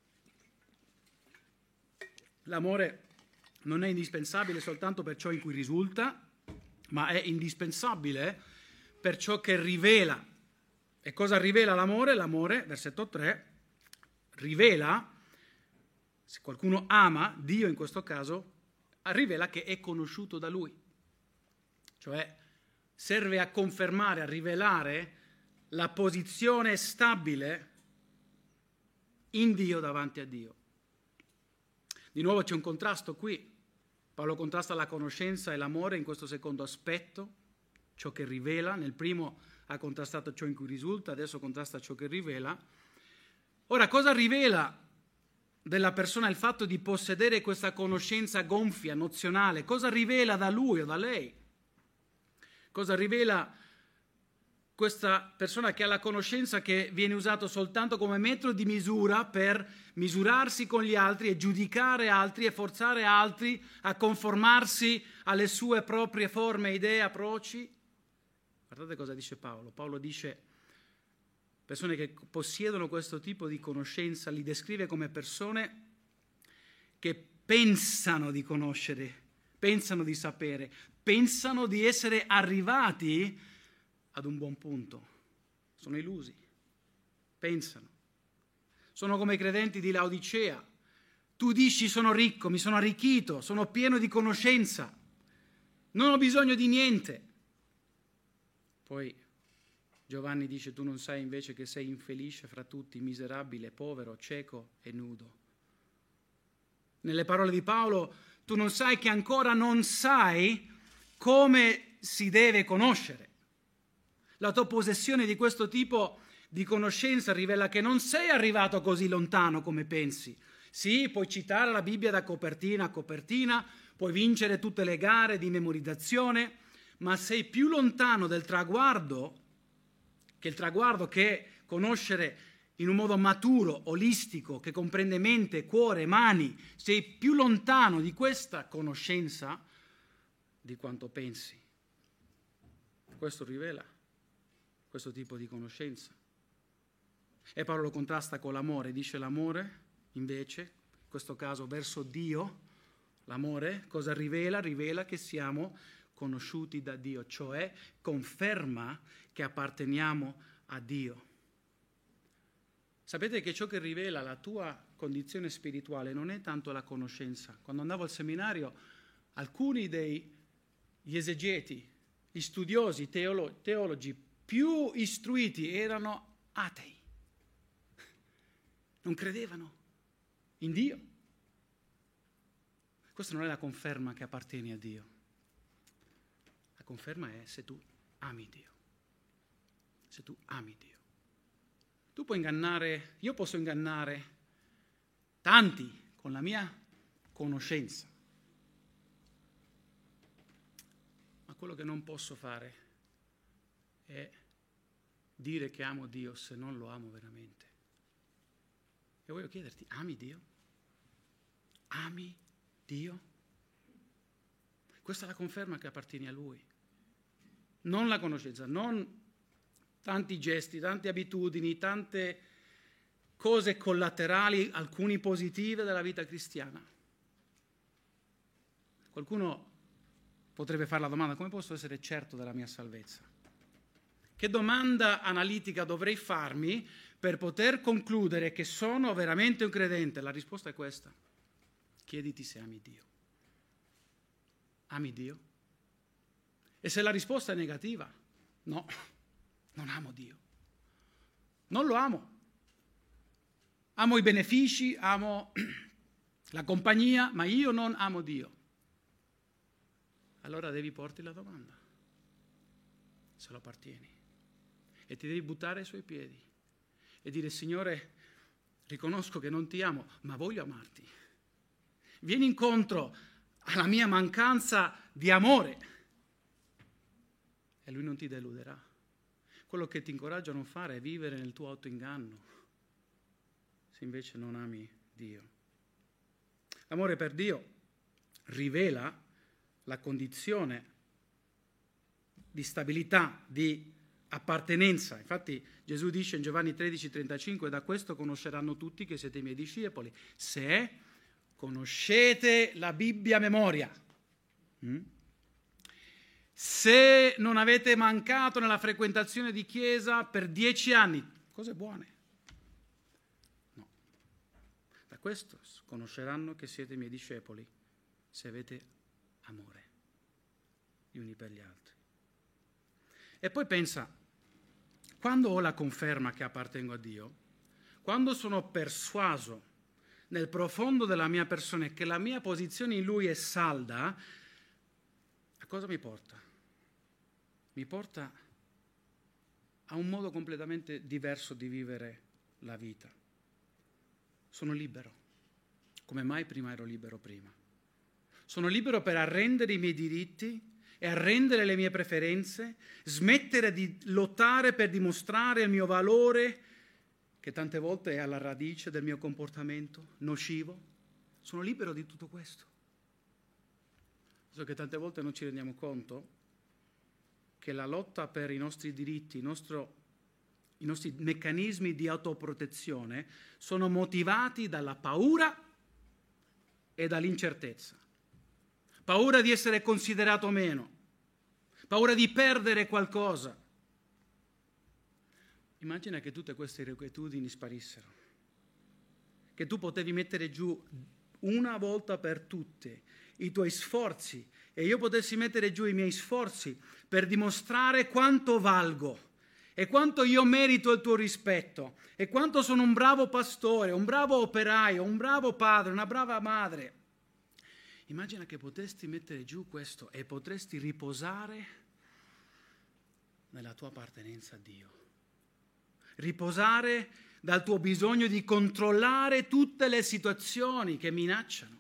S1: L'amore non è indispensabile soltanto per ciò in cui risulta, ma è indispensabile per ciò che rivela. E cosa rivela l'amore? L'amore, versetto tre, rivela, se qualcuno ama, Dio in questo caso, rivela che è conosciuto da Lui. Cioè serve a confermare, a rivelare la posizione stabile in Dio davanti a Dio. Di nuovo c'è un contrasto qui. Paolo contrasta la conoscenza e l'amore in questo secondo aspetto, ciò che rivela. Nel primo ha contrastato ciò in cui risulta, adesso contrasta ciò che rivela. Ora, cosa rivela della persona il fatto di possedere questa conoscenza gonfia, nozionale? Cosa rivela da lui o da lei? Cosa rivela questa persona che ha la conoscenza che viene usato soltanto come metro di misura per misurarsi con gli altri e giudicare altri e forzare altri a conformarsi alle sue proprie forme, idee, approcci? Guardate cosa dice Paolo. Paolo dice, persone che possiedono questo tipo di conoscenza, li descrive come persone che pensano di conoscere, pensano di sapere, pensano di essere arrivati ad un buon punto. Sono illusi, pensano. Sono come i credenti di Laodicea. Tu dici sono ricco, mi sono arricchito, sono pieno di conoscenza, non ho bisogno di niente. Poi Giovanni dice tu non sai invece che sei infelice fra tutti, miserabile, povero, cieco e nudo. Nelle parole di Paolo, tu non sai che ancora non sai come si deve conoscere. La tua possessione di questo tipo di conoscenza rivela che non sei arrivato così lontano come pensi. Sì, puoi citare la Bibbia da copertina a copertina, puoi vincere tutte le gare di memorizzazione, ma sei più lontano del traguardo, che il traguardo che è conoscere in un modo maturo, olistico, che comprende mente, cuore, mani. Sei più lontano di questa conoscenza di quanto pensi. Questo rivela questo tipo di conoscenza. E Paolo lo contrasta con l'amore, dice l'amore invece, in questo caso verso Dio, l'amore cosa rivela? Rivela che siamo conosciuti da Dio, cioè conferma che apparteniamo a Dio. Sapete che ciò che rivela la tua condizione spirituale non è tanto la conoscenza. Quando andavo al seminario, alcuni degli esegeti, gli studiosi, teolo- teologi più istruiti erano atei. Non credevano in Dio. Questa non è la conferma che appartieni a Dio. La conferma è se tu ami Dio. Se tu ami Dio. Tu puoi ingannare, io posso ingannare tanti con la mia conoscenza. Ma quello che non posso fare è dire che amo Dio se non lo amo veramente. E voglio chiederti, ami Dio? Ami Dio? Questa è la conferma che appartieni a Lui. Non la conoscenza, non tanti gesti, tante abitudini, tante cose collaterali, alcuni positive della vita cristiana. Qualcuno potrebbe fare la domanda: come posso essere certo della mia salvezza? Che domanda analitica dovrei farmi per poter concludere che sono veramente un credente? La risposta è questa: chiediti se ami Dio. Ami Dio? E se la risposta è negativa, no, non amo Dio. Non lo amo. Amo i benefici, amo la compagnia, ma io non amo Dio. Allora devi porti la domanda, se lo appartieni. E ti devi buttare ai suoi piedi e dire: Signore, riconosco che non ti amo, ma voglio amarti. Vieni incontro alla mia mancanza di amore. E Lui non ti deluderà. Quello che ti incoraggia a non fare è vivere nel tuo autoinganno, se invece non ami Dio. L'amore per Dio rivela la condizione di stabilità, di appartenenza. Infatti Gesù dice in Giovanni tredici trentacinque: da questo conosceranno tutti che siete i miei discepoli, se conoscete la Bibbia a memoria. Mm? Se non avete mancato nella frequentazione di chiesa per dieci anni, cose buone. No. Da questo conosceranno che siete i miei discepoli, se avete amore gli uni per gli altri. E poi pensa, quando ho la conferma che appartengo a Dio, quando sono persuaso nel profondo della mia persona che la mia posizione in Lui è salda, a cosa mi porta? Mi porta a un modo completamente diverso di vivere la vita. Sono libero, come mai prima ero libero prima. Sono libero per arrendere i miei diritti e arrendere le mie preferenze, smettere di lottare per dimostrare il mio valore, che tante volte è alla radice del mio comportamento nocivo. Sono libero di tutto questo. So che tante volte non ci rendiamo conto che la lotta per i nostri diritti, il nostro, i nostri meccanismi di autoprotezione sono motivati dalla paura e dall'incertezza. Paura di essere considerato meno, paura di perdere qualcosa. Immagina che tutte queste irrequietudini sparissero, che tu potevi mettere giù una volta per tutte i tuoi sforzi e io potessi mettere giù i miei sforzi per dimostrare quanto valgo e quanto io merito il tuo rispetto, e quanto sono un bravo pastore, un bravo operaio, un bravo padre, una brava madre. Immagina che potresti mettere giù questo e potresti riposare nella tua appartenenza a Dio. Riposare dal tuo bisogno di controllare tutte le situazioni che minacciano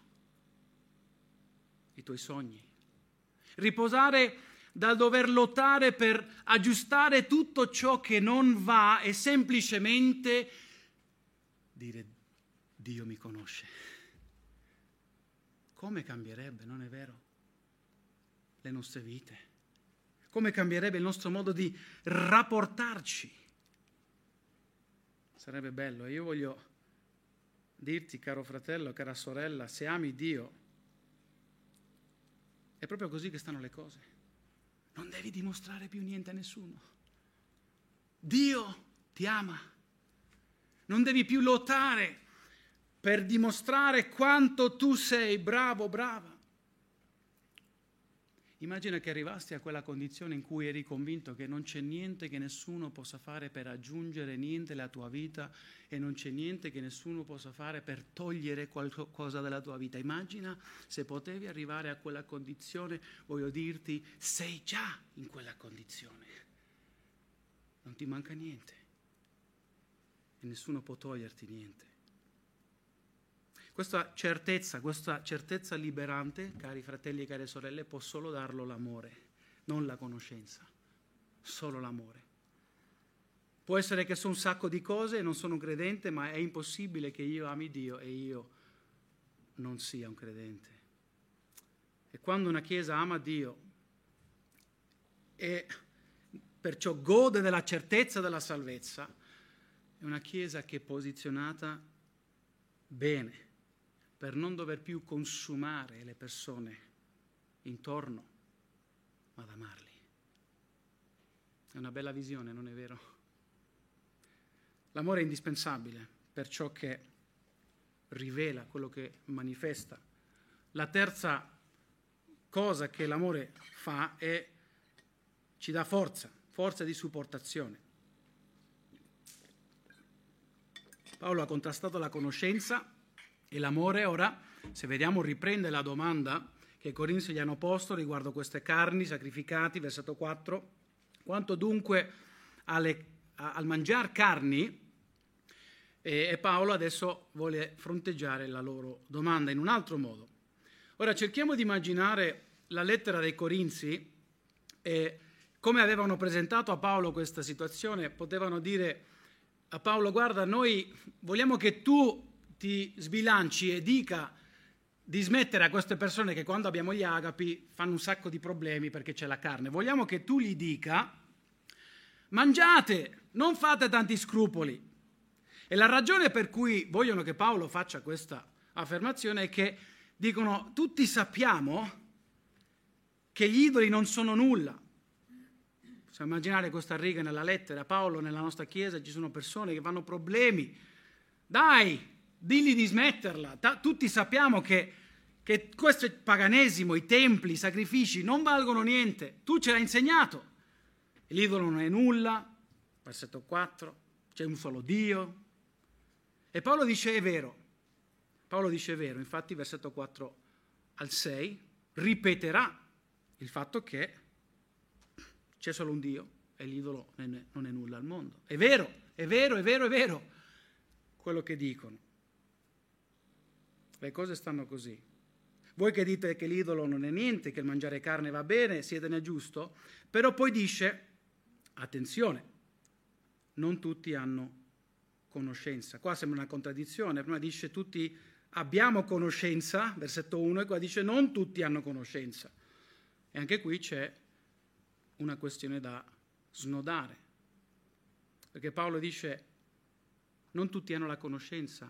S1: i tuoi sogni. Riposare dal dover lottare per aggiustare tutto ciò che non va e semplicemente dire: Dio mi conosce. Come cambierebbe, non è vero, le nostre vite? Come cambierebbe il nostro modo di rapportarci? Sarebbe bello. E io voglio dirti, caro fratello, cara sorella, se ami Dio, è proprio così che stanno le cose. Non devi dimostrare più niente a nessuno. Dio ti ama. Non devi più lottare per dimostrare quanto tu sei bravo, brava. Immagina che arrivasti a quella condizione in cui eri convinto che non c'è niente che nessuno possa fare per aggiungere niente alla tua vita e non c'è niente che nessuno possa fare per togliere qualcosa dalla tua vita. Immagina se potevi arrivare a quella condizione, voglio dirti, sei già in quella condizione. Non ti manca niente e nessuno può toglierti niente. Questa certezza, questa certezza liberante, cari fratelli e care sorelle, può solo darlo l'amore, non la conoscenza, solo l'amore. Può essere che so un sacco di cose e non sono un credente, ma è impossibile che io ami Dio e io non sia un credente. E quando una chiesa ama Dio e perciò gode della certezza della salvezza, è una chiesa che è posizionata bene, per non dover più consumare le persone intorno, ma ad amarli. È una bella visione, non è vero? L'amore è indispensabile per ciò che rivela, quello che manifesta. La terza cosa che l'amore fa è ci dà forza, forza di supportazione. Paolo ha contrastato la conoscenza e l'amore. Ora, se vediamo, riprende la domanda che i Corinzi gli hanno posto riguardo queste carni sacrificati, versetto quattro. Quanto dunque alle, a, al mangiar carni, e, e Paolo adesso vuole fronteggiare la loro domanda in un altro modo. Ora cerchiamo di immaginare la lettera dei Corinzi e come avevano presentato a Paolo questa situazione. Potevano dire a Paolo: guarda, noi vogliamo che tu ti sbilanci e dica di smettere a queste persone che quando abbiamo gli agapi fanno un sacco di problemi perché c'è la carne. Vogliamo che tu gli dica: mangiate, non fate tanti scrupoli. E la ragione per cui vogliono che Paolo faccia questa affermazione è che dicono: tutti sappiamo che gli idoli non sono nulla. Possiamo immaginare questa riga nella lettera: Paolo, nella nostra chiesa ci sono persone che fanno problemi, dai, digli di smetterla. Ta- tutti sappiamo che, che questo è paganesimo, i templi, i sacrifici non valgono niente, tu ce l'hai insegnato. L'idolo non è nulla, versetto quattro, c'è un solo Dio. E Paolo dice: è vero, Paolo dice è vero, infatti versetto quattro al sei ripeterà il fatto che c'è solo un Dio e l'idolo non è nulla al mondo. È vero, è vero, è vero, è vero quello che dicono. Le cose stanno così. Voi che dite che l'idolo non è niente, che il mangiare carne va bene, siete nel giusto, però poi dice, attenzione, non tutti hanno conoscenza. Qua sembra una contraddizione, prima dice tutti abbiamo conoscenza, versetto uno, e qua dice non tutti hanno conoscenza. E anche qui c'è una questione da snodare, perché Paolo dice non tutti hanno la conoscenza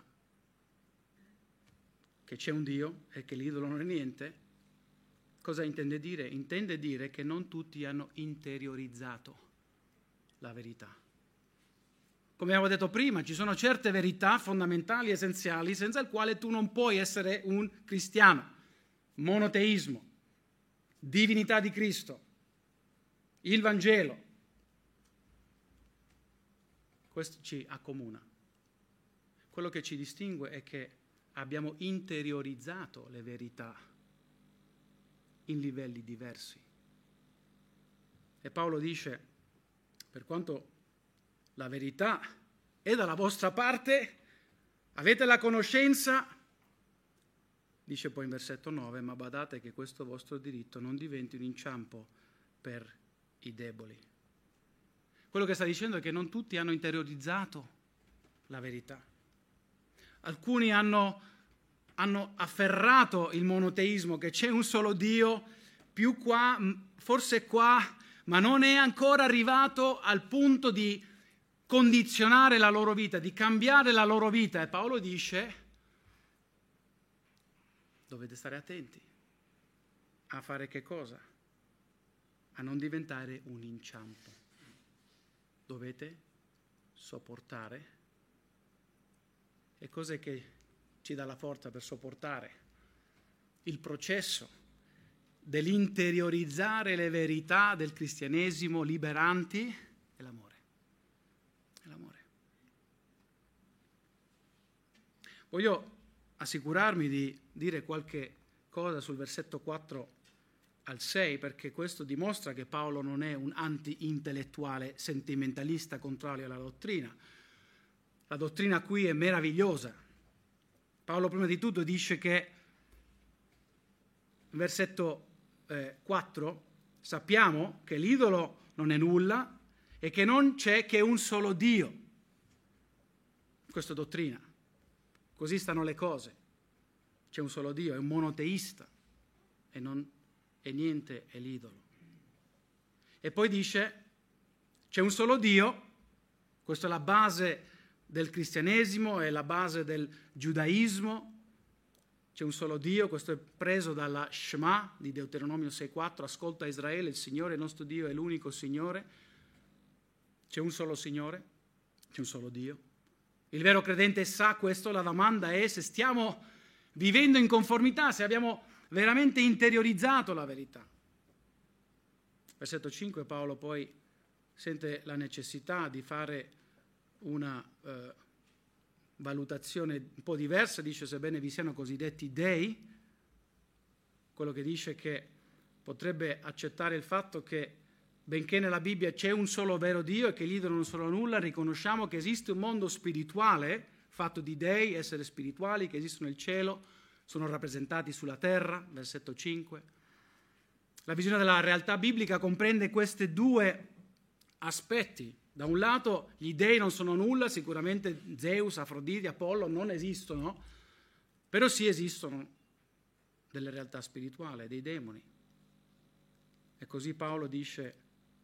S1: che c'è un Dio e che l'idolo non è niente. Cosa intende dire? Intende dire che non tutti hanno interiorizzato la verità. Come avevo detto prima, ci sono certe verità fondamentali, essenziali, senza il quale tu non puoi essere un cristiano. Monoteismo, divinità di Cristo, il Vangelo. questo ci accomuna. Quello che ci distingue è che abbiamo interiorizzato le verità in livelli diversi. E Paolo dice, per quanto la verità è dalla vostra parte, avete la conoscenza, dice poi in versetto nove, ma badate che questo vostro diritto non diventi un inciampo per i deboli. Quello che sta dicendo è che non tutti hanno interiorizzato la verità. Alcuni hanno, hanno afferrato il monoteismo, che c'è un solo Dio, più qua, forse qua, ma non è ancora arrivato al punto di condizionare la loro vita, di cambiare la loro vita. E Paolo dice, dovete stare attenti a fare che cosa? A non diventare un inciampo. Dovete sopportare. E cos'è che ci dà la forza per sopportare? Il processo dell'interiorizzare le verità del cristianesimo liberanti è l'amore. È l'amore. Voglio assicurarmi di dire qualche cosa sul versetto quattro al sei, perché questo dimostra che Paolo non è un anti-intellettuale sentimentalista contrario alla dottrina. La dottrina qui è meravigliosa. Paolo prima di tutto dice che, versetto eh, quattro, sappiamo che l'idolo non è nulla e che non c'è che un solo Dio. Questa è dottrina. Così stanno le cose. C'è un solo Dio, è un monoteista e, non, e niente è l'idolo. E poi dice, c'è un solo Dio, questa è la base del cristianesimo, è la base del giudaismo, c'è un solo Dio, questo è preso dalla Shema di Deuteronomio sei quattro, ascolta Israele, il Signore, il nostro Dio è l'unico Signore, c'è un solo Signore, c'è un solo Dio. Il vero credente sa questo, la domanda è se stiamo vivendo in conformità, se abbiamo veramente interiorizzato la verità. Versetto cinque, Paolo poi sente la necessità di fare una eh, valutazione un po' diversa, dice sebbene vi siano cosiddetti dei, quello che dice che potrebbe accettare il fatto che benché nella Bibbia c'è un solo vero Dio e che gli idoli non sono nulla, riconosciamo che esiste un mondo spirituale fatto di dei, esseri spirituali che esistono nel cielo, sono rappresentati sulla terra, versetto cinque. La visione della realtà biblica comprende questi due aspetti. Da un lato gli dei non sono nulla, sicuramente Zeus, Afrodite, Apollo non esistono, però sì esistono delle realtà spirituali, dei demoni. E così Paolo dice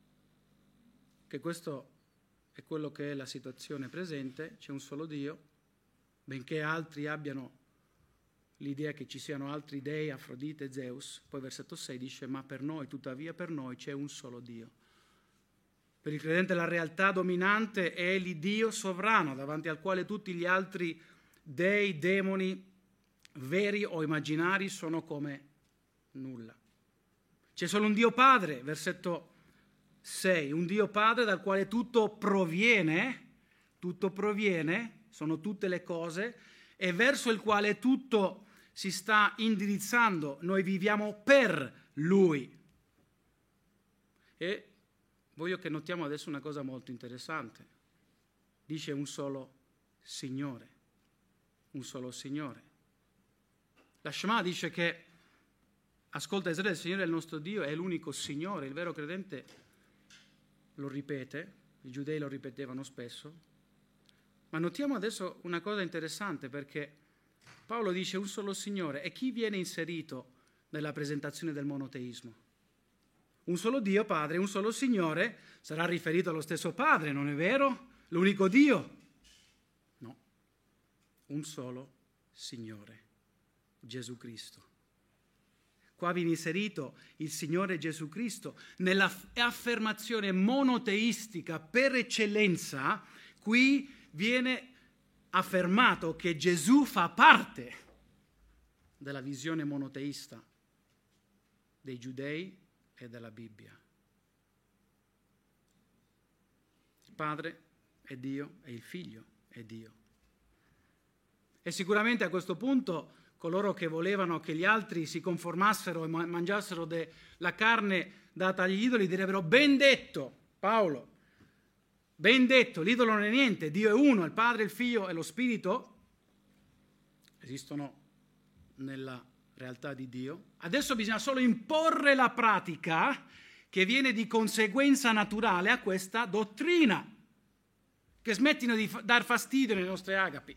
S1: che questo è quello che è la situazione presente, c'è un solo Dio, benché altri abbiano l'idea che ci siano altri dei, Afrodite e Zeus. Poi versetto sei dice, ma per noi, tuttavia per noi c'è un solo Dio. Per il credente la realtà dominante è l'Iddio sovrano, davanti al quale tutti gli altri dei, demoni, veri o immaginari, sono come nulla. C'è solo un Dio Padre, versetto sei, un Dio Padre dal quale tutto proviene, tutto proviene, sono tutte le cose, e verso il quale tutto si sta indirizzando. Noi viviamo per Lui. E voglio che notiamo adesso una cosa molto interessante. Dice un solo Signore, un solo Signore. La Shema dice che ascolta Israele, il Signore è il nostro Dio, è l'unico Signore. Il vero credente lo ripete, i giudei lo ripetevano spesso. Ma notiamo adesso una cosa interessante, perché Paolo dice un solo Signore, e chi viene inserito nella presentazione del monoteismo? Un solo Dio Padre, un solo Signore, sarà riferito allo stesso Padre, non è vero? L'unico Dio? No, un solo Signore, Gesù Cristo. Qua viene inserito il Signore Gesù Cristo nell'affermazione monoteistica per eccellenza. Qui viene affermato che Gesù fa parte della visione monoteista dei giudei e della Bibbia. Il Padre è Dio e il Figlio è Dio. E sicuramente a questo punto coloro che volevano che gli altri si conformassero e mangiassero de- la carne data agli idoli direbbero: ben detto, Paolo, ben detto, l'idolo non è niente, Dio è uno, il Padre, il Figlio e lo Spirito esistono nella realtà di Dio. Adesso bisogna solo imporre la pratica che viene di conseguenza naturale a questa dottrina, che smettino di f- dar fastidio alle nostre agapi.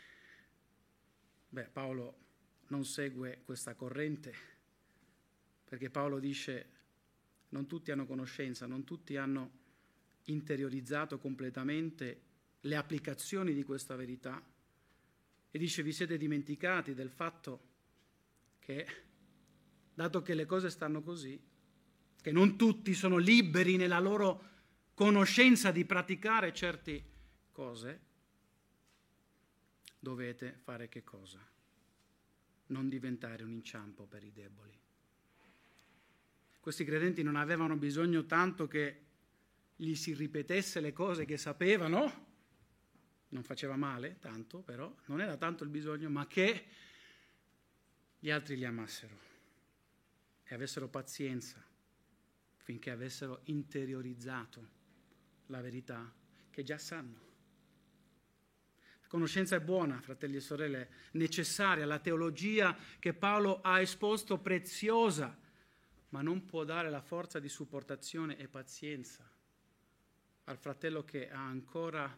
S1: Beh, Paolo non segue questa corrente, perché Paolo dice: non tutti hanno conoscenza, non tutti hanno interiorizzato completamente le applicazioni di questa verità, e dice: vi siete dimenticati del fatto che, dato che le cose stanno così, che non tutti sono liberi nella loro conoscenza di praticare certe cose, dovete fare che cosa? Non diventare un inciampo per i deboli. Questi credenti non avevano bisogno tanto che gli si ripetesse le cose che sapevano, non faceva male tanto, però non era tanto il bisogno, ma che gli altri li amassero e avessero pazienza finché avessero interiorizzato la verità che già sanno. La conoscenza è buona, fratelli e sorelle, necessaria, la teologia che Paolo ha esposto preziosa, ma non può dare la forza di supportazione e pazienza al fratello che ha ancora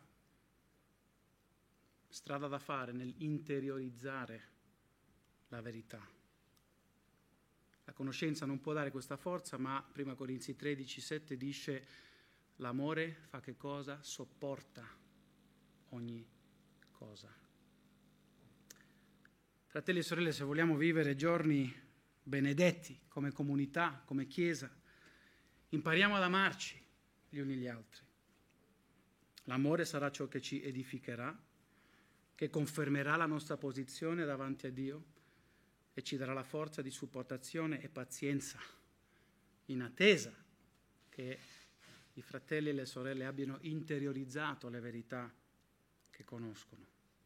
S1: strada da fare nell'interiorizzare la verità. La conoscenza non può dare questa forza, ma prima Corinzi tredici sette dice: l'amore fa che cosa? Sopporta ogni cosa. Fratelli e sorelle, se vogliamo vivere giorni benedetti come comunità, come Chiesa, impariamo ad amarci gli uni gli altri. L'amore sarà ciò che ci edificherà, che confermerà la nostra posizione davanti a Dio e ci darà la forza di supportazione e pazienza in attesa che i fratelli e le sorelle abbiano interiorizzato le verità che conoscono.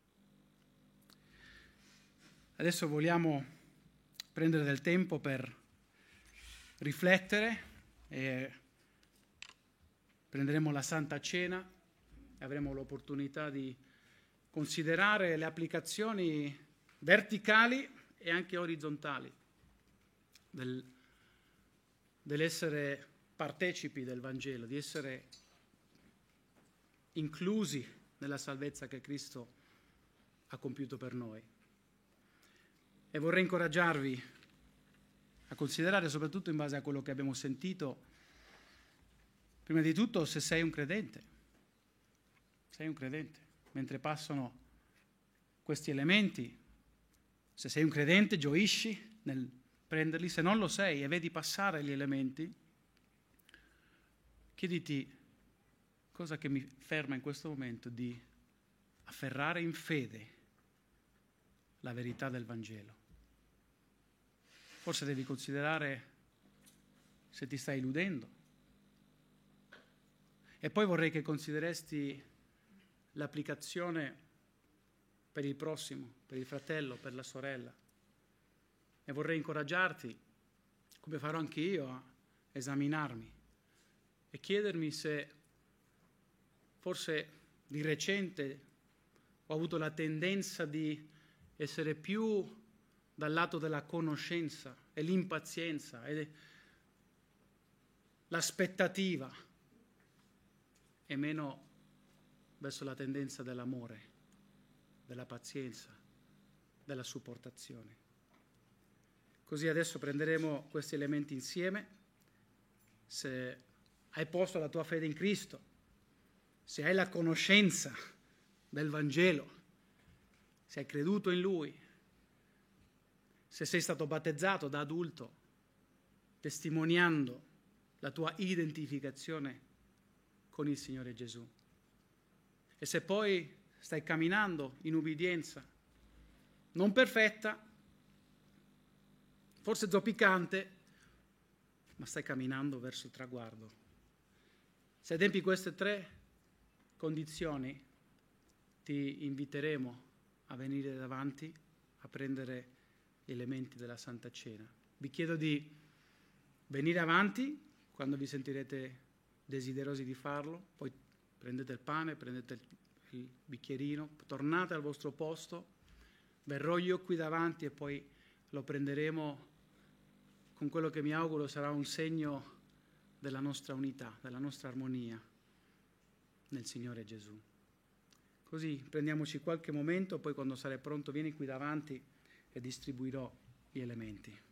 S1: Adesso vogliamo prendere del tempo per riflettere e prenderemo la Santa Cena e avremo l'opportunità di considerare le applicazioni verticali e anche orizzontali del, dell'essere partecipi del Vangelo, di essere inclusi nella salvezza che Cristo ha compiuto per noi. E vorrei incoraggiarvi a considerare, soprattutto in base a quello che abbiamo sentito, prima di tutto se sei un credente. Sei un credente. Mentre passano questi elementi, se sei un credente gioisci nel prenderli, se non lo sei e vedi passare gli elementi, chiediti cosa che mi ferma in questo momento di afferrare in fede la verità del Vangelo. Forse devi considerare se ti stai illudendo. E poi vorrei che consideresti l'applicazione per il prossimo, per il fratello, per la sorella. E vorrei incoraggiarti, come farò anche io, a esaminarmi e chiedermi se forse di recente ho avuto la tendenza di essere più dal lato della conoscenza e l'impazienza e l'aspettativa e meno verso la tendenza dell'amore, della pazienza, della supportazione. Così adesso prenderemo questi elementi insieme. Se hai posto la tua fede in Cristo, se hai la conoscenza del Vangelo, se hai creduto in Lui, se sei stato battezzato da adulto, testimoniando la tua identificazione con il Signore Gesù. E se poi stai camminando in ubbidienza, non perfetta, forse zoppicante, ma stai camminando verso il traguardo. Se adempi queste tre condizioni ti inviteremo a venire davanti a prendere gli elementi della Santa Cena. Vi chiedo di venire avanti quando vi sentirete desiderosi di farlo, poi prendete il pane, prendete il, il bicchierino, tornate al vostro posto, verrò io qui davanti e poi lo prenderemo con quello che mi auguro sarà un segno della nostra unità, della nostra armonia nel Signore Gesù. Così prendiamoci qualche momento, poi quando sarai pronto vieni qui davanti e distribuirò gli elementi.